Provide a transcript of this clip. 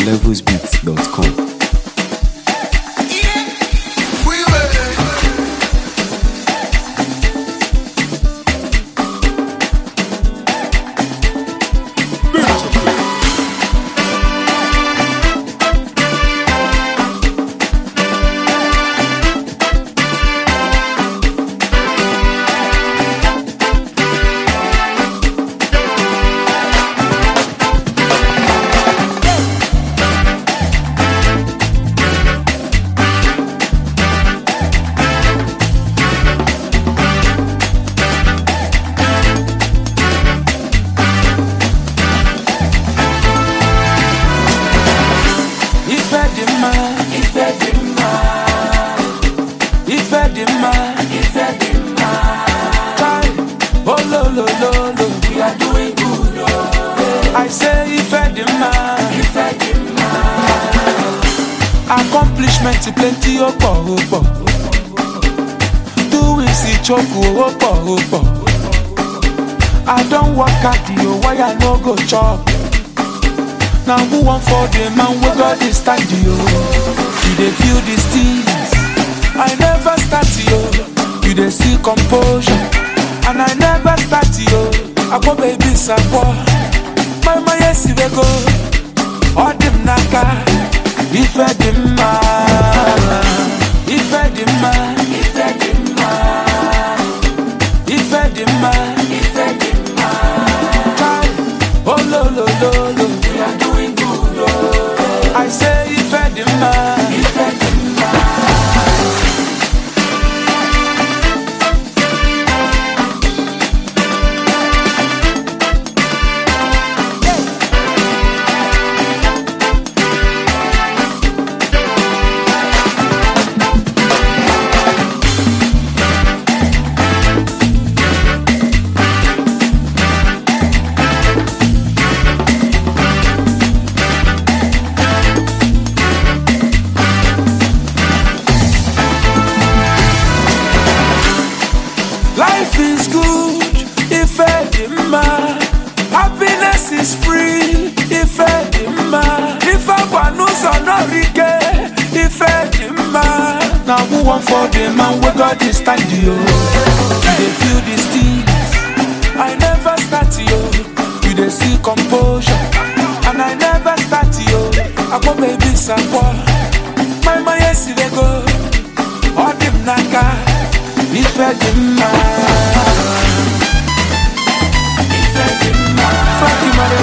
levelsbeats.com. We are doing good, oh. I say if I demand accomplishment plenty opo. Do we see choke opo. I don't work at you, why I no go chop. Now who want for the man we got this time to you? You dey feel these things, I never start you. You dey see composure, and I never start you. I go baby sabo, my yes we go. All them naka, if I demand, if I demand, if I demand, if I demand, if I demand. Oh lo, we are doing good, oh. I say if I demand, if I demand. Life is good if I demand. Happiness is free if I demand. If I want no sonorike, if I demand. Now who want for the man we got this time to you? You dey feel these things, I never start you. You dey see composure, and I never start you. I go baby support, my yes they go. All them naka. If I demand, if I demand,